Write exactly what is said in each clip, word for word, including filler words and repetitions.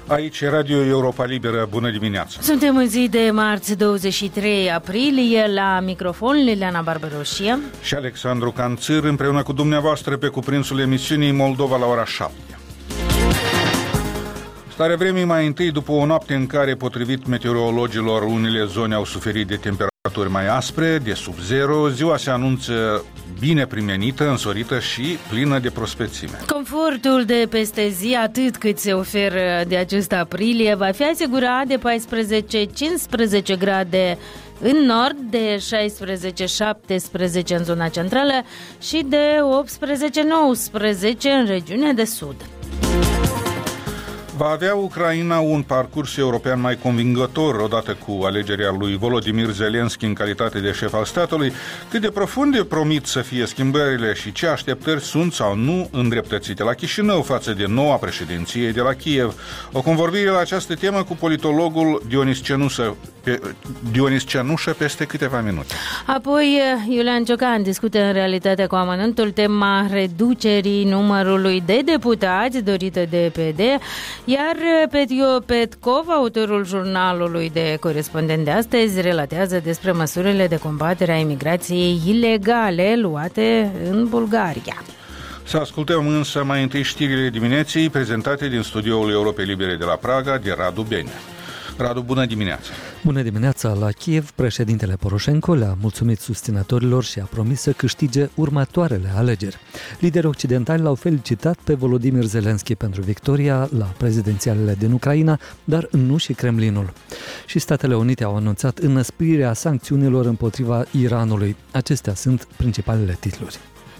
Aici Radio Europa Liberă, bună dimineața! Suntem în zi de marți douăzeci și trei aprilie, la microfon Liliana Barbaroșie și Alexandru Canțir, împreună cu dumneavoastră pe cuprinsul emisiunii Moldova la ora șapte. Starea vremii mai întâi, după o noapte în care, potrivit meteorologilor, unele zone au suferit de temperaturi mai aspre, de sub zero, ziua se anunță bine primenită, însorită și plină de prospețime. Confortul de peste zi, atât cât se oferă de acest aprilie, va fi asigurat de paisprezece cincisprezece grade în nord, de șaisprezece șaptesprezece în zona centrală și de optsprezece nouăsprezece în regiunea de sud. Va avea Ucraina un parcurs european mai convingător odată cu alegerea lui Volodymyr Zelensky în calitate de șef al statului? Cât de profunde promit să fie schimbările și ce așteptări sunt sau nu îndreptățite la Chișinău față de noua președinție de la Kiev? O convorbire la această temă cu politologul Dionis Cenușă, pe, Dionis Cenușă peste câteva minute. Apoi Iulian Ciocan discută în Realitatea cu amănântul tema reducerii numărului de deputați dorită de P D, iar Petio Petkov, autorul jurnalului de corespondent de astăzi, relatează despre măsurile de combatere a imigrației ilegale luate în Bulgaria. Să ascultăm însă mai întâi știrile dimineții prezentate din studioul Europei Libere de la Praga de Radu Bene. Radu, bună dimineața! Bună dimineața! La Kiev, președintele Poroșenko le-a mulțumit susținătorilor și a promis să câștige următoarele alegeri. Liderii occidentali l-au felicitat pe Volodymyr Zelensky pentru victoria la prezidențialele din Ucraina, dar nu și Kremlinul. Și Statele Unite au anunțat înăsprirea sancțiunilor împotriva Iranului. Acestea sunt principalele titluri.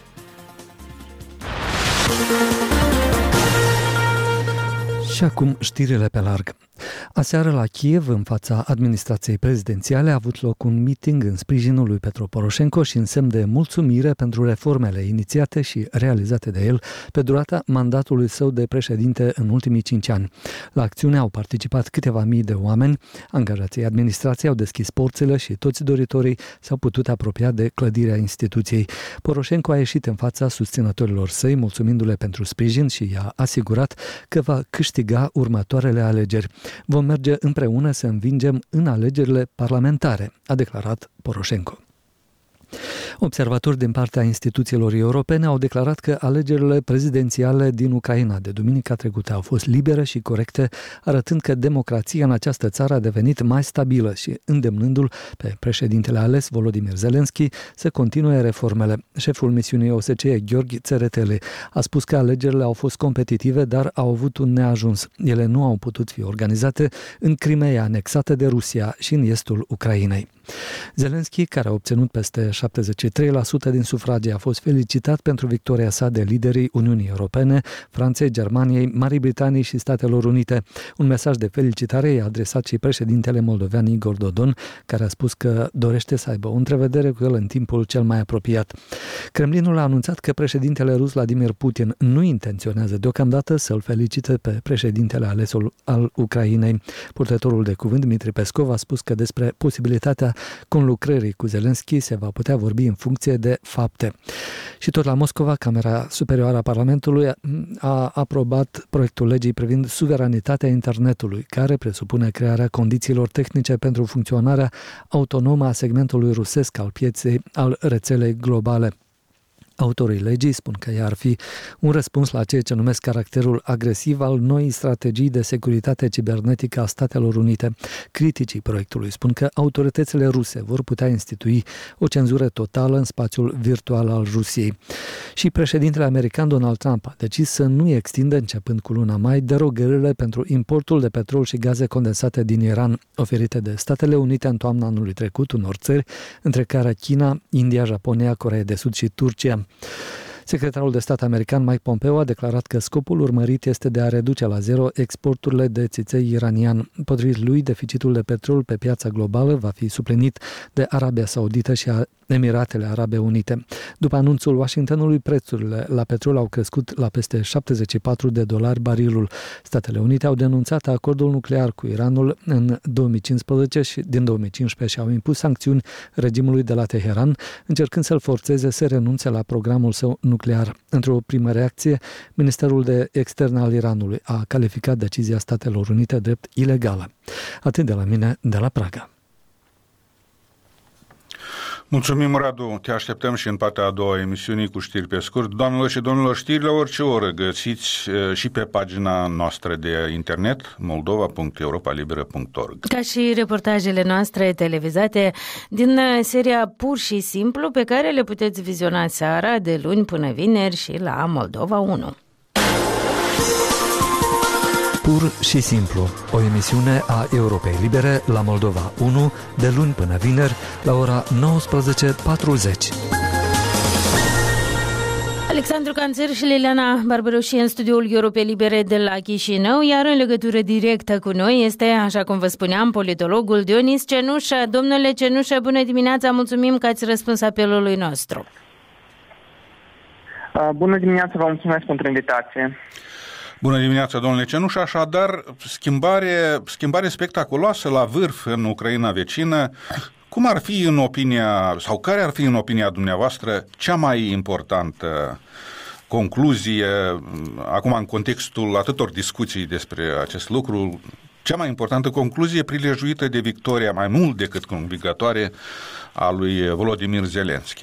Și acum știrile pe larg. Aseară la Kiev, în fața administrației prezidențiale, a avut loc un meeting în sprijinul lui Petro Poroșenko și în semn de mulțumire pentru reformele inițiate și realizate de el pe durata mandatului său de președinte în ultimii cinci ani. La acțiune au participat câteva mii de oameni, angajații administrației au deschis porțile și toți doritorii s-au putut apropia de clădirea instituției. Poroșenko a ieșit în fața susținătorilor săi, mulțumindu-le pentru sprijin și i-a asigurat că va câștiga următoarele alegeri. Vom merge împreună să învingem în alegerile parlamentare, a declarat Poroșenko. Observatori din partea instituțiilor europene au declarat că alegerile prezidențiale din Ucraina de duminica trecută au fost libere și corecte, arătând că democrația în această țară a devenit mai stabilă și îndemnându-l pe președintele ales Volodymyr Zelensky să continue reformele. Șeful misiunii O S C E, Gheorghe Tsereteli, a spus că alegerile au fost competitive, dar au avut un neajuns. Ele nu au putut fi organizate în Crimeea anexată de Rusia și în estul Ucrainei. Zelensky, care a obținut peste șaptezeci și trei la sută din sufragii, a fost felicitat pentru victoria sa de liderii Uniunii Europene, Franței, Germaniei, Marii Britanii și Statelor Unite. Un mesaj de felicitare i-a adresat și președintele moldovean Igor Dodon, care a spus că dorește să aibă o întrevedere cu el în timpul cel mai apropiat. Kremlinul a anunțat că președintele rus Vladimir Putin nu intenționează deocamdată să-l felicite pe președintele ales al Ucrainei. Purtătorul de cuvânt Dmitri Peskov a spus că despre posibilitatea conlucrării cu Zelensky se va putea vorbi în funcție de fapte. Și tot la Moscova, Camera Superioară a Parlamentului a aprobat proiectul legii privind suveranitatea internetului, care presupune crearea condițiilor tehnice pentru funcționarea autonomă a segmentului rusesc al pieței al rețelei globale. Autorii legii spun că ea ar fi un răspuns la ceea ce numesc caracterul agresiv al noii strategii de securitate cibernetică a Statelor Unite. Criticii proiectului spun că autoritățile ruse vor putea institui o cenzură totală în spațiul virtual al Rusiei. Și președintele american Donald Trump a decis să nu extindă, începând cu luna mai, derogările pentru importul de petrol și gaze condensate din Iran, oferite de Statele Unite în toamna anului trecut unor țări, între care China, India, Japonia, Coreea de Sud și Turcia. Secretarul de stat american Mike Pompeo a declarat că scopul urmărit este de a reduce la zero exporturile de țiței iranian. Potrivit lui, deficitul de petrol pe piața globală va fi suplinit de Arabia Saudită și a Emiratele Arabe Unite. După anunțul Washingtonului, prețurile la petrol au crescut la peste șaptezeci și patru de dolari barilul. Statele Unite au denunțat acordul nuclear cu Iranul în două mii cincisprezece și din două mii cincisprezece și au impus sancțiuni regimului de la Teheran, încercând să-l forțeze să renunțe la programul său nuclear nuclear. Într-o primă reacție, Ministerul de Externe al Iranului a calificat decizia Statelor Unite drept ilegală. Atât de la mine, de la Praga. Mulțumim, Radu. Te așteptăm și în partea a doua emisiunii cu știri pe scurt. Doamnelor și domnilor, știri la orice oră găsiți și pe pagina noastră de internet moldova punct europa liberă punct org. Ca și reportajele noastre televizate din seria Pur și Simplu, pe care le puteți viziona seara de luni până vineri și la Moldova unu. Pur și Simplu, o emisiune a Europei Libere la Moldova unu, de luni până vineri, la ora nouăsprezece patruzeci. Alexandru Canțer și Liliana Barbaroși în studioul Europei Libere de la Chișinău, iar în legătură directă cu noi este, așa cum vă spuneam, politologul Dionis Cenușă. Domnule Cenușă, bună dimineața, mulțumim că ați răspuns apelului nostru. Bună dimineața, vă mulțumesc pentru invitație. Bună dimineața, domnule Cenuș. Așadar, schimbare, schimbare spectaculoasă la vârf în Ucraina vecină. Cum ar fi în opinia, sau care ar fi în opinia dumneavoastră cea mai importantă concluzie, acum în contextul atâtor discuții despre acest lucru, cea mai importantă concluzie prilejuită de victoria mai mult decât convingătoare a lui Volodymyr Zelensky?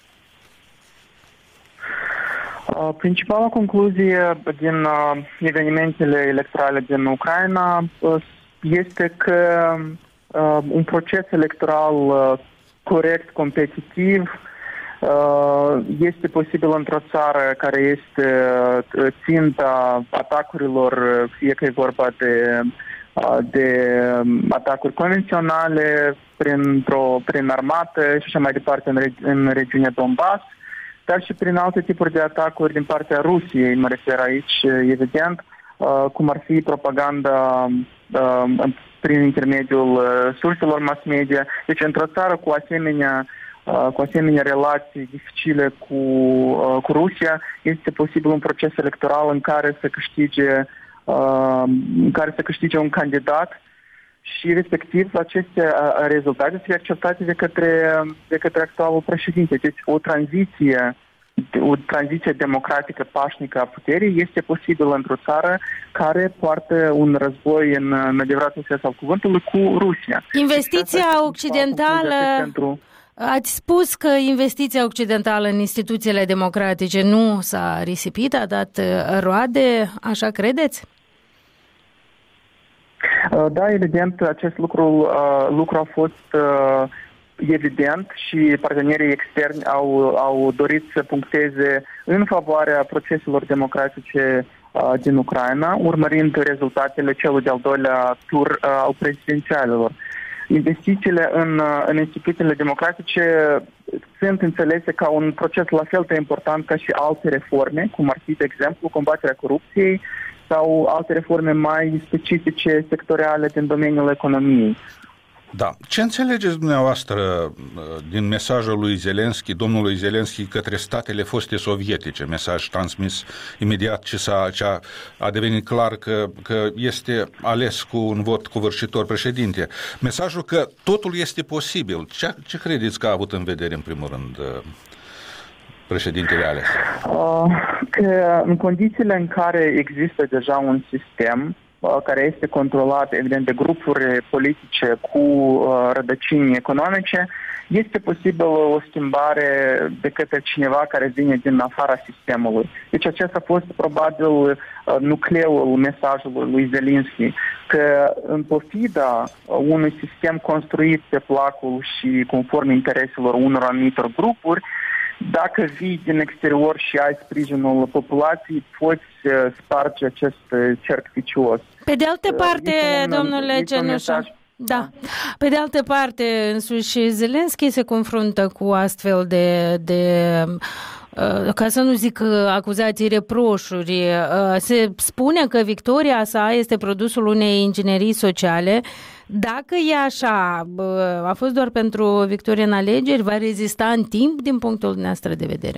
Principala concluzie din evenimentele electorale din Ucraina este că un proces electoral corect, competitiv, este posibil într-o țară care este ținta atacurilor, fie că e vorba de, de atacuri convenționale prin, prin armată și așa mai departe în, regi- în regiunea Donbass, dar și prin alte tipuri de atacuri din partea Rusiei, mă refer aici, evident, cum ar fi propaganda prin intermediul surselor mass media. Deci, într-o țară cu asemenea, cu asemenea relații dificile cu, cu Rusia, este posibil un proces electoral în care să câștige, în care să câștige un candidat și respectiv aceste rezultate să fie acceptate de către, de către actualul președinte. Deci o tranziție, o tranziție democratică pașnică a puterii este posibilă într-o țară care poartă un război în, în adevăratul sens al cuvântului cu Rusia. Investiția occidentală, pentru... ați spus că investiția occidentală în instituțiile democratice nu s-a risipit, a dat roade, așa credeți? Da, evident, acest lucru, lucru a fost evident și partenerii externi au, au dorit să puncteze în favoarea proceselor democratice din Ucraina, urmărind rezultatele celui de-al doilea tur al prezidențialelor. Investițiile în, în instituțiile democratice sunt înțelese ca un proces la fel de important ca și alte reforme, cum ar fi, de exemplu, combaterea corupției sau alte reforme mai specifice, sectoriale din domeniul economiei. Da. Ce înțelegeți dumneavoastră din mesajul lui Zelensky, domnului Zelensky, către statele foste sovietice, mesaj transmis imediat ce, s-a, ce a, a devenit clar că, că este ales cu un vot covârșitor președinte? Mesajul că totul este posibil. Ce, ce credeți că a avut în vedere, în primul rând, președintele ales? Că în condițiile în care există deja un sistem care este controlat, evident, de grupuri politice cu uh, rădăcini economice, este posibil o schimbare de către cineva care vine din afara sistemului. Deci acesta a fost probabil uh, nucleul mesajului lui Zelensky, că în pofida unui sistem construit pe placul și conform intereselor unor anumitor grupuri, dacă vii din exterior și ai sprijinul populației, poți sparge acest cerc vicios. Pe de altă parte, un, domnule Cenușă, da. Pe de altă parte, însuși Zelensky se confruntă cu astfel de, de ca să nu zic acuzații, reproșuri. Se spune că victoria sa este produsul unei inginerii sociale. Dacă e așa, a fost doar pentru o victorie în alegeri, va rezista în timp din punctul dumneavoastră de vedere?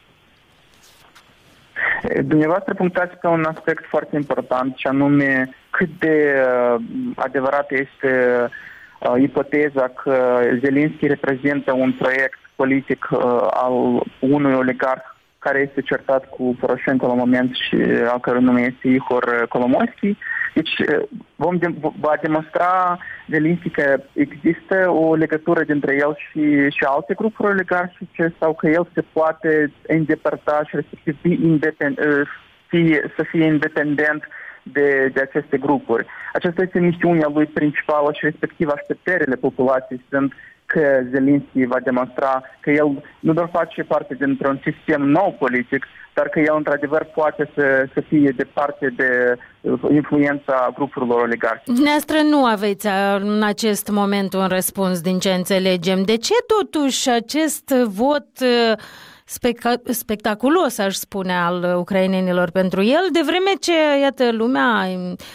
Dumneavoastră punctați pe un aspect foarte important, și anume cât de adevărată este ipoteza că Zelensky reprezintă un proiect politic al unui oligarh care este certat cu Poroșenko la moment și al cărui nume este Ihor Kolomoisky. Deci vom de- va demonstra Zelenski că există o legătură dintre el și, și alte grupuri oligarhice sau că el se poate îndepărta și respectiv fi independ, fie, să fie independent de, de aceste grupuri. Aceasta este misiunea lui principală și respectiv așteptările populației sunt că Zelenski va demonstra că el nu doar face parte dintr-un sistem nou politic, dar că el într-adevăr poate să, să fie departe de influența grupurilor oligarhice. Dumneavoastră nu aveți în acest moment un răspuns din ce înțelegem. De ce totuși acest vot spectac- spectaculos, aș spune, al ucrainenilor pentru el, de vreme ce, iată, lumea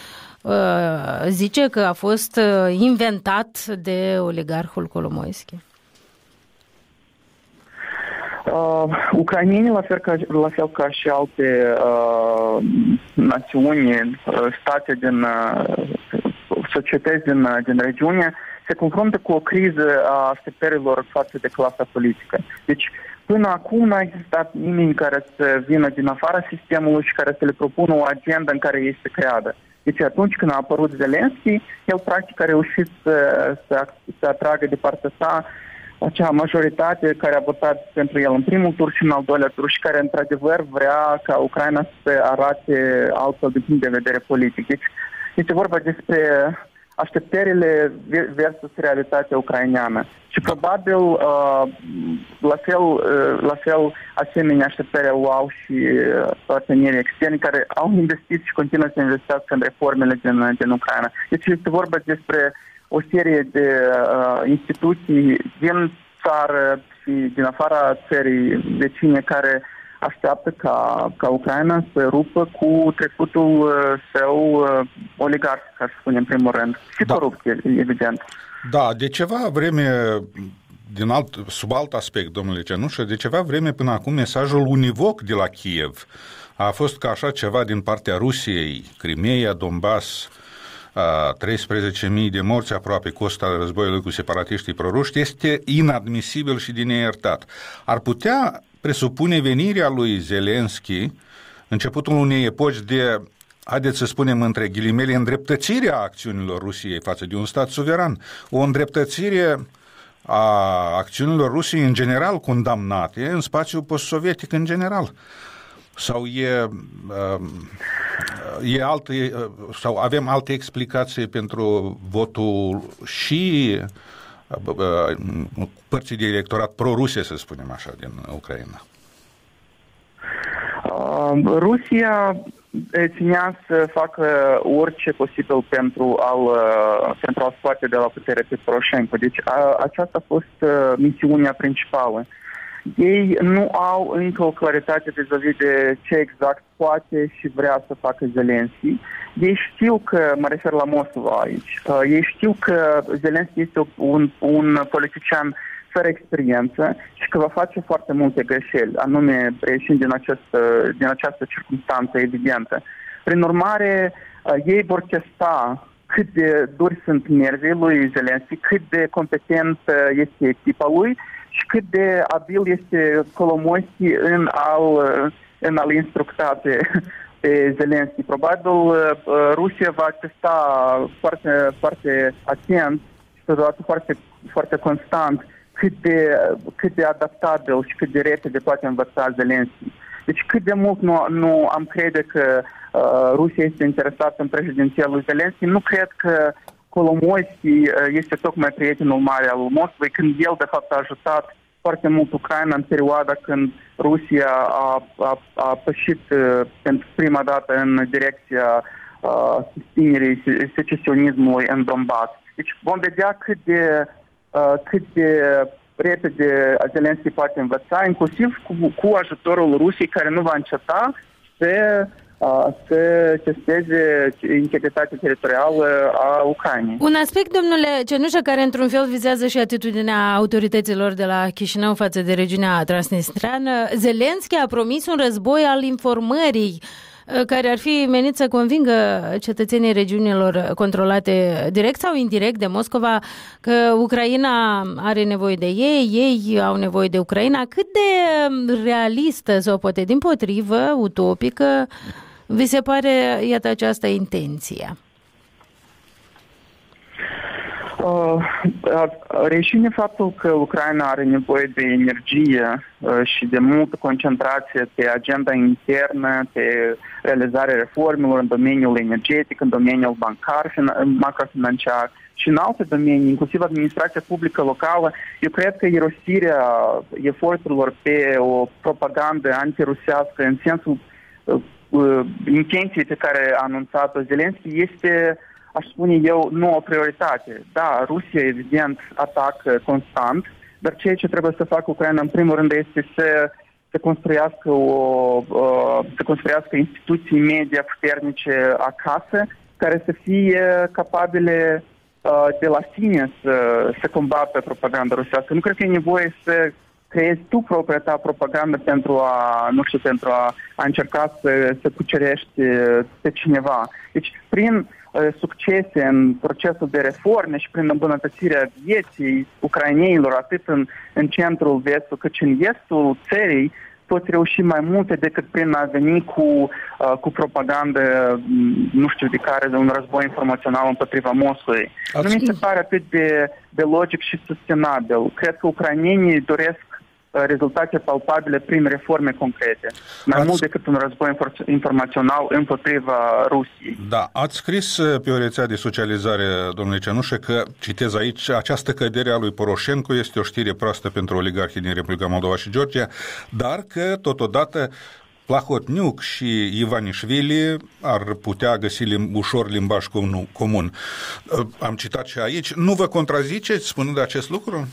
zice că a fost inventat de oligarhul Kolomoisky? Uh, ucrainenii, la fel, ca, la fel ca și alte uh, națiuni, uh, state din uh, societăți din, uh, din regiune, se confruntă cu o criză a așteptărilor față de clasa politică. Deci, până acum n-a existat nimeni care să vină din afara sistemului și care să le propună o agendă în care este creată. Deci atunci când a apărut Zelenski, el practic a reușit să, să, să atragă de partea sa acea majoritate care a votat pentru el în primul tur și în al doilea tur și care într-adevăr vrea ca Ucraina să arate altfel din punct de vedere politic. Deci este vorba despre așteptările versus realitatea ucraineană. Și probabil uh, la, fel, uh, la fel asemenea așteptări o au și partenerii externi care au investit și continuă să investească în reformele din, din Ucraina. Deci este vorba despre o serie de uh, instituții din țară și din afara țării vecine care așteaptă ca, ca Ucraina să rupă cu trecutul uh, său uh, oligarh, ca să spunem, în primul rând. Și da. corupție, evident. Da, de ceva vreme, din alt, sub alt aspect, domnule Cenușă, de ceva vreme până acum mesajul univoc de la Kiev a fost că așa ceva din partea Rusiei, Crimeea, Donbass, treisprezece mii de morți aproape costa războiului cu separatiștii proruși, este inadmisibil și de neiertat. Ar putea presupune venirea lui Zelenski, începutul unei epoci de, haideți să spunem între ghilimele, îndreptățirea acțiunilor Rusiei față de un stat suveran, o îndreptățire a acțiunilor Rusiei în general condamnate în spațiul post-sovietic în general. Sau e, e alte, sau avem alte explicații pentru votul și părții de electorat pro-ruse, să spunem așa, din Ucraina? Rusia ținea să facă orice posibil pentru a-l, pentru a scoate de la putere pe Poroșenko. Deci a, aceasta a fost misiunea principală. Ei nu au încă o claritate vis-a-vis de ce exact poate și vrea să facă Zelenski. Ei știu că, mă refer la Moscova aici, ei știu că Zelenski este un, un politician fără experiență și că va face foarte multe greșeli, anume ieșind din această, din această circunstanță evidentă. Prin urmare, ei vor testa cât de duri sunt nervii lui Zelenski, cât de competent este echipa lui și cât de abil este Kolomoisky în a-l, în a-l instructa pe, pe Zelenski. Probabil Rusia va testa foarte, foarte atent și totodată foarte, foarte constant cât de, cât de adaptabil și cât de repede poate învăța Zelenski. Deci cât de mult nu, nu am crede că uh, Rusia este interesată în președinția lui Zelenski, nu cred că Kolomoisky este tocmai prietenul mare al Moscovei, când el de fapt a ajutat foarte mult Ucraina în perioada când Rusia a, a, a pășit uh, pentru prima dată în direcția uh, susținerii secesionismului în Donbass. Deci vom vedea cât de, uh, cât de repede Zelenski poate învăța, inclusiv cu, cu ajutorul Rusiei, care nu va înceta să să testeze integritatea teritorială a Ucrainei. Un aspect, domnule Cenușă, care într-un fel vizează și atitudinea autorităților de la Chișinău față de regiunea transnistreană. Zelenski a promis un război al informării care ar fi menit să convingă cetățenii regiunilor controlate direct sau indirect de Moscova că Ucraina are nevoie de ei, ei au nevoie de Ucraina. Cât de realistă sau poate dimpotrivă, utopică, vi se pare, iată, această intenție? Uh, reșine faptul că Ucraina are nevoie de energie uh, și de multă concentrație pe agenda internă, pe realizarea reformelor în domeniul energetic, în domeniul bancar, macrofinanciar și în alte domenii, inclusiv administrația publică locală. Eu cred că irosirea eforturilor pe o propagandă antirusească în sensul uh, uh, intenției pe care a anunțat-o Zelenski este, aș spune eu, nu o prioritate. Da, Rusia, evident, atacă constant, dar ceea ce trebuie să facă Ucraina, în primul rând, este să, să, construiască, o, să construiască instituții media puternice acasă, care să fie capabile de la sine să, să combată propaganda rusească. Nu cred că e nevoie să creezi tu propria ta propagandă pentru a, nu știu, pentru a, a încerca să, să cucerești pe cineva. Deci, prin succese în procesul de reforme și prin îmbunătățirea vieții ucraineilor, atât în, în centrul vestul cât și în estul țării, poți reuși mai multe decât prin a veni cu, uh, cu propagandă, nu știu de care, de un război informațional împotriva Moscovei. Nu mi se pare atât de, de logic și sustenabil. Cred că ucrainenii doresc rezultate palpabile prin reforme concrete, mai ați... mult decât un război informațional împotriva Rusiei. Da, ați scris pe o rețea de socializare, domnule Cenușă, că, citez aici, această cădere a lui Poroșenko este o știre proastă pentru oligarhii din Republica Moldova și Georgia, dar că, totodată, Plahotniuc și Ivanișvili ar putea găsi lim- ușor limbaj comun. Am citat și aici. Nu vă contraziceți spunând acest lucru?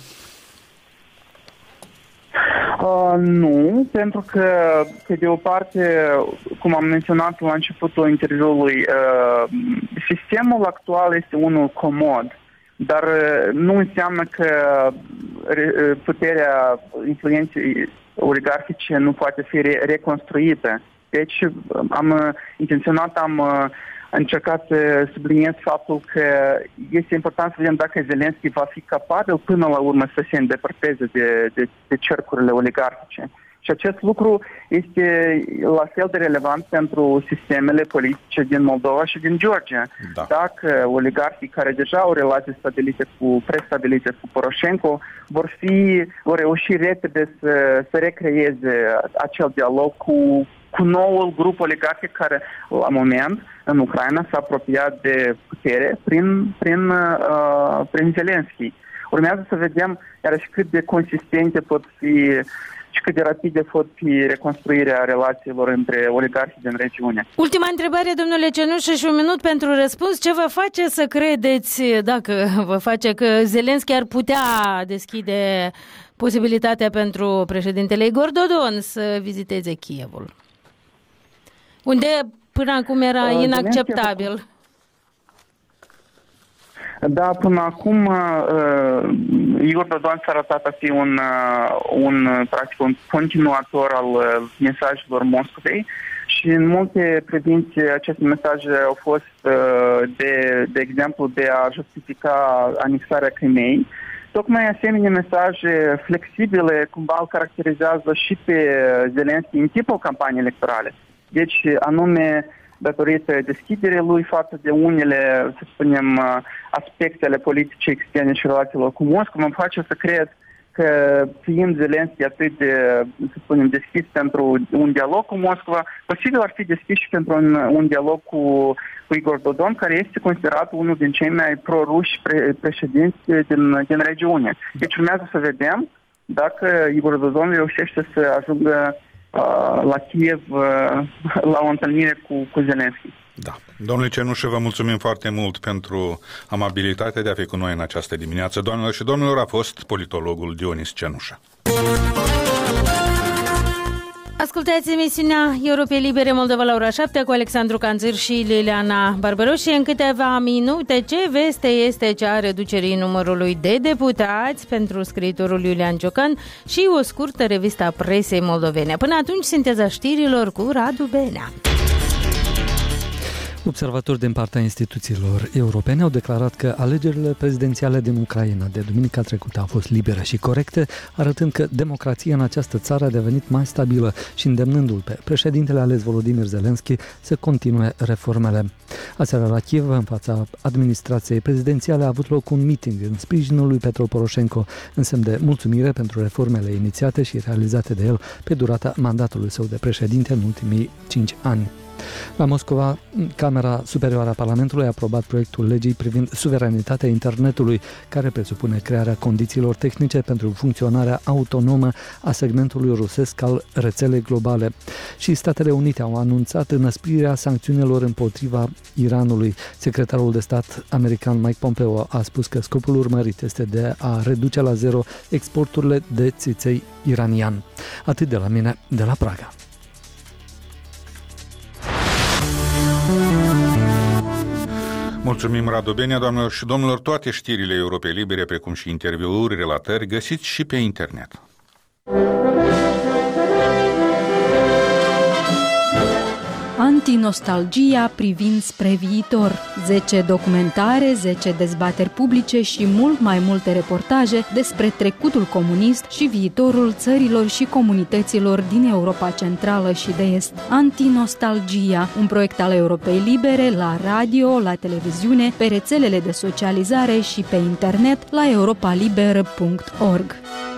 Uh, nu, pentru că, pe de o parte, cum am menționat la începutul interviului, uh, sistemul actual este unul comod, dar uh, nu înseamnă că re- puterea influenței oligarhice nu poate fi re- reconstruită. Deci am intenționat, am uh, încercat să subliniez faptul că este important să vedem dacă Zelenski va fi capabil până la urmă să se îndepărteze de, de, de cercurile oligarhice. Și acest lucru este la fel de relevant pentru sistemele politice din Moldova și din Georgia. Da. Dacă oligarhii care deja au relații stabilite cu, prestabilite cu Poroșenko vor fi, vor reuși repede să, să recreeze acel dialog cu cu noul grup oligarhic care, la moment, în Ucraina s-a apropiat de putere prin, prin, uh, prin Zelenski. Urmează să vedem, iarăși, cât de consistente pot fi și cât de rapide pot fi reconstruirea relațiilor între oligarhii din regiune. Ultima întrebare, domnule Cenușă, și un minut pentru răspuns. Ce vă face să credeți, dacă vă face, că Zelenski ar putea deschide posibilitatea pentru președintele Igor Dodon să viziteze Kievul, unde până acum era uh, inacceptabil? Da, până acum uh, Igor Dodon s-a arătat a fi un, uh, un, practic, un continuator al uh, mesajelor Moscovei și în multe privințe aceste mesaje au fost, uh, de, de exemplu, de a justifica anexarea Crimeei. Tocmai asemenea mesaje flexibile cumva îl caracterizează și pe Zelenski în timpul campaniei electorale. Deci, anume, datorită deschiderii lui față de unele, să spunem, aspecte ale politicii externe și relațiilor cu Moscova, îmi face să cred că, fiind Zelenski atât de, să spunem, deschis pentru un dialog cu Moscova, posibil ar fi deschis și pentru un, un dialog cu, cu Igor Dodon, care este considerat unul din cei mai pro-ruși pre, președinți din, din regiune. Deci urmează să vedem dacă Igor Dodon reușește să ajungă la Kiev, la o întâlnire cu, cu Zelenski. Da. Domnule Cenușă, vă mulțumim foarte mult pentru amabilitatea de a fi cu noi în această dimineață. Doamnelor și domnilor, a fost politologul Dionis Cenușă. Ascultați emisiunea Europei Libere Moldova la ora șapte cu Alexandru Canțir și Liliana Barbaroși. În câteva minute, ce veste este cea a reducerii numărului de deputați pentru scriitorul Iulian Ciocan și o scurtă revistă a presei moldovene. Până atunci, sinteza știrilor cu Radu Benea. Observatori din partea instituțiilor europene au declarat că alegerile prezidențiale din Ucraina de duminica trecută au fost libere și corecte, arătând că democrația în această țară a devenit mai stabilă și îndemnându-l pe președintele ales Volodymyr Zelensky să continue reformele. Aseară la Kiev, în fața administrației prezidențiale, a avut loc un meeting în sprijinul lui Petro Poroșenko, în semn de mulțumire pentru reformele inițiate și realizate de el pe durata mandatului său de președinte în ultimii cinci ani. La Moscova, Camera Superioară a Parlamentului a aprobat proiectul legii privind suveranitatea internetului, care presupune crearea condițiilor tehnice pentru funcționarea autonomă a segmentului rusesc al rețelei globale. Și Statele Unite au anunțat înăsprirea sancțiunilor împotriva Iranului. Secretarul de stat american Mike Pompeo a spus că scopul urmărit este de a reduce la zero exporturile de țiței iranian. Atât de la mine, de la Praga. Mulțumim, Radu Benea, doamnelor și domnilor. Toate știrile Europei Libere, precum și interviuri, relatări, găsiți și pe internet. Antinostalgia privind spre viitor. zece documentare, zece dezbateri publice și mult mai multe reportaje despre trecutul comunist și viitorul țărilor și comunităților din Europa Centrală și de Est. Antinostalgia, un proiect al Europei Libere la radio, la televiziune, pe rețelele de socializare și pe internet la europaliber punct org.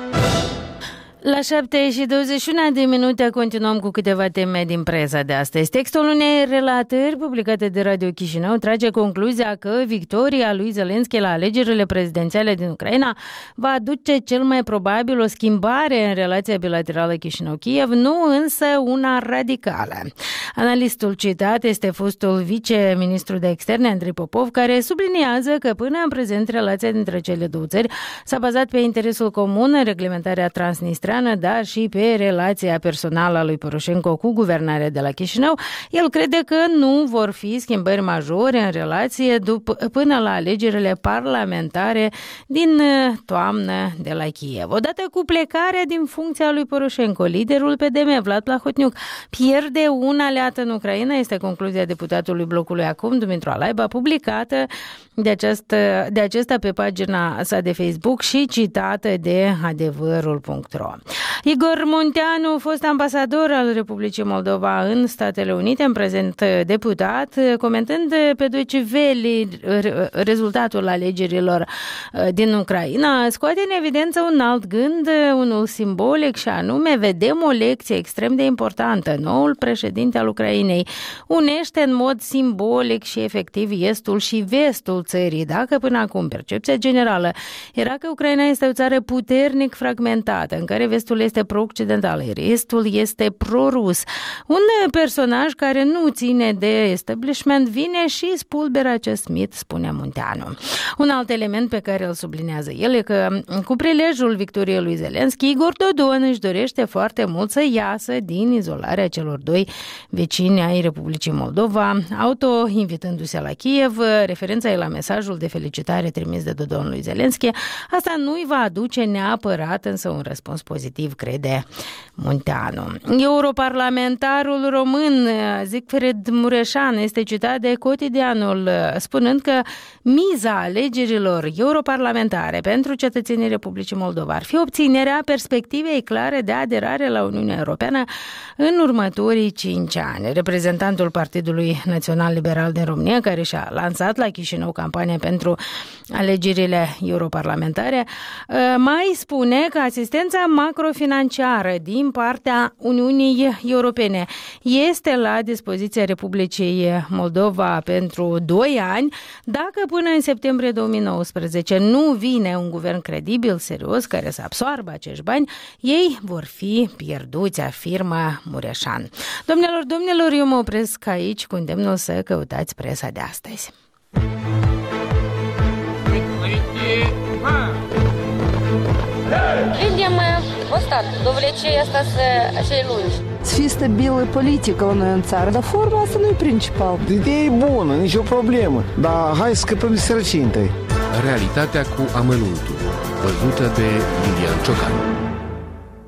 La șapte și douăzeci și unu de minute continuăm cu câteva teme din presa de astăzi. Textul unei relatări publicate de Radio Chișinău trage concluzia că victoria lui Zelensky la alegerile prezidențiale din Ucraina va aduce cel mai probabil o schimbare în relația bilaterală Chișinău-Kiev, nu însă una radicală. Analistul citat este fostul viceministru de externe Andrei Popov, care subliniază că până în prezent relația dintre cele două țări s-a bazat pe interesul comun în reglementarea transnistreană, dar și pe relația personală a lui Poroșenko cu guvernarea de la Chișinău. El crede că nu vor fi schimbări majore în relație după, până la alegerile parlamentare din toamnă de la Kiev. Odată cu plecarea din funcția lui Poroșenko, liderul P D M, Vlad Plahotniuc, pierde un aliat în Ucraina, este concluzia deputatului blocului Acum, Dumitru Alaiba, publicată de, această, de acesta pe pagina sa de Facebook și citată de adevărul punct ro. Igor Munteanu, fost ambasador al Republicii Moldova în Statele Unite, în prezent deputat, comentând pe Deutsche Welle rezultatul alegerilor din Ucraina, scoate în evidență un alt gând, unul simbolic, și anume vedem o lecție extrem de importantă. Noul președinte al Ucrainei unește în mod simbolic și efectiv estul și vestul țării. Dacă până acum percepția generală era că Ucraina este o țară puternic fragmentată, în care vestul este pro-occidental, estul este pro-rus. Un personaj care nu ține de establishment vine și spulberă acest mit, spune Munteanu. Un alt element pe care îl sublinează el e că cu prilejul victoriei lui Zelensky, Igor Dodon își dorește foarte mult să iasă din izolarea celor doi vecini ai Republicii Moldova, auto-invitându-se la Kiev. Referența e la mesajul de felicitare trimis de Dodon lui Zelensky. Asta nu îi va aduce neapărat însă un răspuns pozitiv, crede Munteanu. Europarlamentarul român Siegfried Mureșan este citat de Cotidianul spunând că miza alegerilor europarlamentare pentru cetățenii Republicii Moldova ar fi obținerea perspectivei clare de aderare la Uniunea Europeană în următorii cinci ani. Reprezentantul Partidului Național Liberal din România, care și-a lansat la Chișinău campania pentru alegerile europarlamentare, mai spune că asistența macrofinanciară din partea Uniunii Europene este la dispoziția Republicii Moldova pentru doi ani. Dacă până în septembrie două mii nouăsprezece nu vine un guvern credibil, serios, care să absoarbă acești bani, ei vor fi pierduți, afirmă Mureșan. Domnilor, domnilor, eu mă opresc aici cu îndemnul să căutați presa de astăzi. Видим остаток, довлече остаться cei lungi. Să fie stabilă politică la noi în țară, dar forma asta nu e principal. Ideea e bună, nicio problemă, dar hai să scăpăm de sărăcie întâi. Realitatea cu amănuntul, văzută de Lilian Ciocan.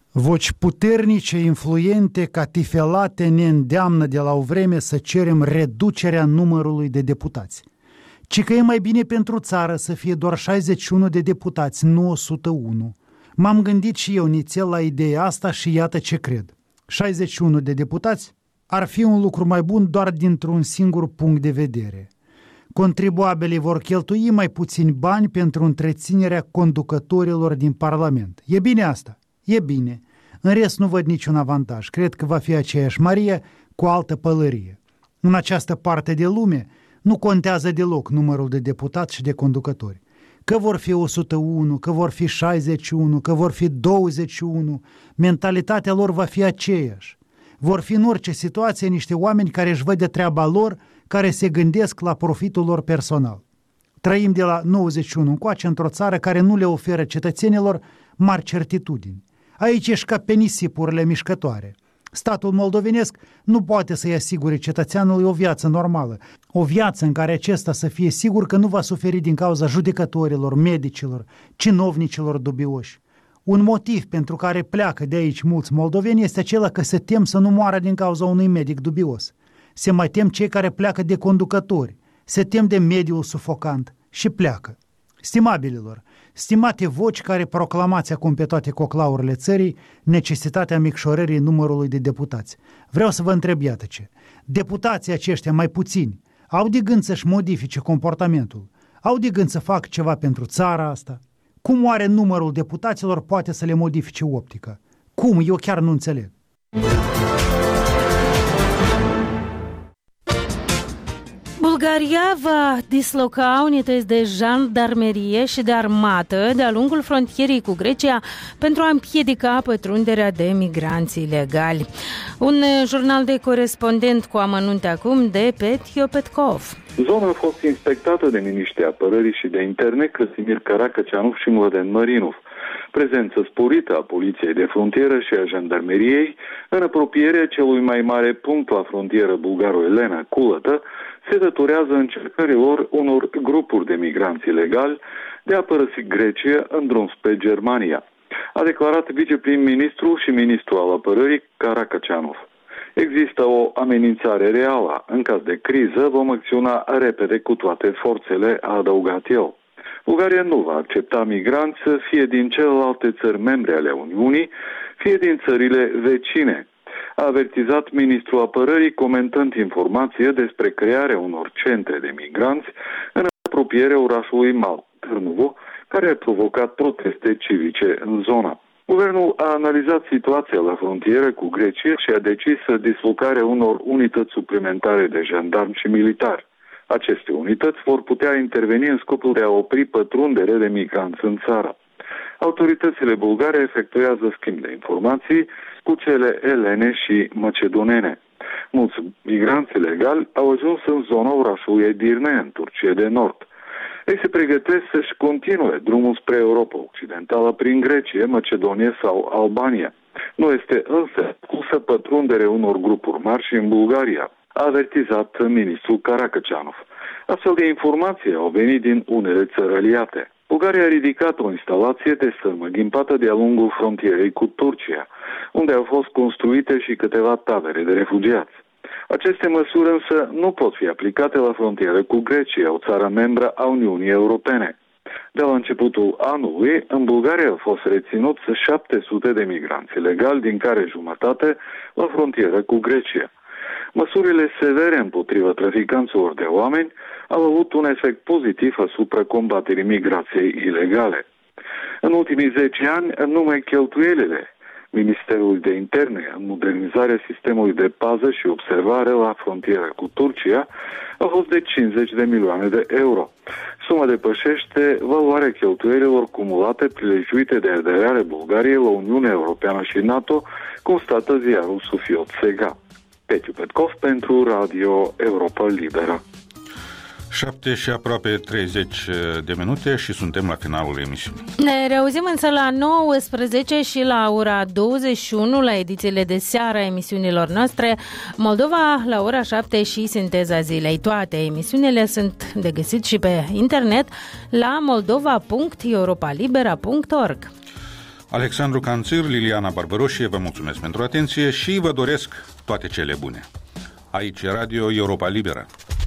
Voci puternice, influente, catifelate ne îndeamnă de la o vreme să cerem reducerea numărului de deputați. Ci că e mai bine pentru țară să fie doar șaizeci și unu de deputați, nu o sută unu. M-am gândit și eu nițel la ideea asta și iată ce cred. șaizeci și unu de deputați ar fi un lucru mai bun doar dintr-un singur punct de vedere. Contribuabilii vor cheltui mai puțini bani pentru întreținerea conducătorilor din Parlament. E bine asta? E bine. În rest nu văd niciun avantaj. Cred că va fi aceeași Marie cu altă pălărie. În această parte de lume nu contează deloc numărul de deputați și de conducători. Că vor fi o sută unu, că vor fi șaizeci și unu, că vor fi douăzeci și unu, mentalitatea lor va fi aceeași. Vor fi în orice situație niște oameni care își văd de treaba lor, care se gândesc la profitul lor personal. Trăim de la nouăzeci și unu încoace într-o țară care nu le oferă cetățenilor mari certitudini. Aici ești ca pe nisipurile mișcătoare. Statul moldovenesc nu poate să-i asigure cetățeanului o viață normală, o viață în care acesta să fie sigur că nu va suferi din cauza judecătorilor, medicilor, cinovnicilor dubioși. Un motiv pentru care pleacă de aici mulți moldoveni este acela că se tem să nu moară din cauza unui medic dubios. Se mai tem cei care pleacă de conducători, se tem de mediul sufocant și pleacă. Stimabililor, stimate voci care proclamați acum pe toate coclaurile țării necesitatea micșorării numărului de deputați, vreau să vă întreb iată ce. Deputații aceștia mai puțini au de gând să-și modifice comportamentul, au de gând să facă ceva pentru țara asta? Cum oare numărul deputaților poate să le modifice optica? Cum? Eu chiar nu înțeleg. Bulgaria va disloca unități de jandarmerie și de armată de-a lungul frontierei cu Grecia pentru a împiedica pătrunderea de migranți ilegali. Un jurnal de corespondent cu amănunte acum de Petio Petkov. Zona a fost inspectată de miniștrii apărării și de interne Căsimir Caracăceanov și Mladen Marinov. Prezență sporită a poliției de frontieră și a jandarmeriei în apropierea celui mai mare punct la frontieră bulgaro-elena, Culătă, se datorează încercărilor unor grupuri de migranți ilegali de a părăsi Grecia în drum spre Germania, a declarat viceprim-ministru și ministru al apărării Caracăceanov. Există o amenințare reală. În caz de criză vom acționa repede cu toate forțele, a adăugat el. Bulgaria nu va accepta migranți fie din celelalte țări membre ale Uniunii, fie din țările vecine, a avertizat ministrul apărării comentând informație despre crearea unor centre de migranți în apropierea orașului Mal, Târnovo, care a provocat proteste civice în zona. Guvernul a analizat situația la frontieră cu Grecia și a decis dislocarea unor unități suplimentare de jandarmi și militari. Aceste unități vor putea interveni în scopul de a opri pătrundere de migranți în țară. Autoritățile bulgare efectuează schimb de informații cu cele elene și macedonene. Mulți migranți ilegali au ajuns în zona orașului Edirne, în Turcia de Nord. Ei se pregătesc să-și continue drumul spre Europa Occidentală prin Grecia, Macedonia sau Albania. Nu este însă pusă pătrundere unor grupuri mari și în Bulgaria, a avertizat ministrul Caracăceanov. Astfel de informații au venit din unele țări aliate. Bulgaria a ridicat o instalație de sârmă ghimpată de-a lungul frontierei cu Turcia, unde au fost construite și câteva tabere de refugiați. Aceste măsuri însă nu pot fi aplicate la frontieră cu Grecia, o țară membră a Uniunii Europene. De la începutul anului, în Bulgaria au fost reținuți șapte sute de migranți ilegali, din care jumătate la frontieră cu Grecia. Măsurile severe împotriva traficanților de oameni au avut un efect pozitiv asupra combaterii migrației ilegale. În ultimii zece ani, numai cheltuielile Ministerului de Interne în modernizarea sistemului de pază și observare la frontieră cu Turcia a fost de cincizeci de milioane de euro. Suma depășește valoarea cheltuielilor cumulate prilejuite de aderare Bulgariei la Uniunea Europeană și NATO, constată ziarul Sufiot Sega. Petio Petkov pentru Radio Europa Liberă. șapte și aproape treizeci de minute și suntem la finalul emisiunii. Ne reauzim însă la nouăsprezece și la ora douăzeci și unu la edițiile de seară a emisiunilor noastre, Moldova la ora șapte și Sinteza Zilei. Toate emisiunile sunt de găsit și pe internet la moldova punct europa libera punct org. Alexandru Canțir, Liliana Barbăroșie, vă mulțumesc pentru atenție și vă doresc toate cele bune. Aici e Radio Europa Liberă.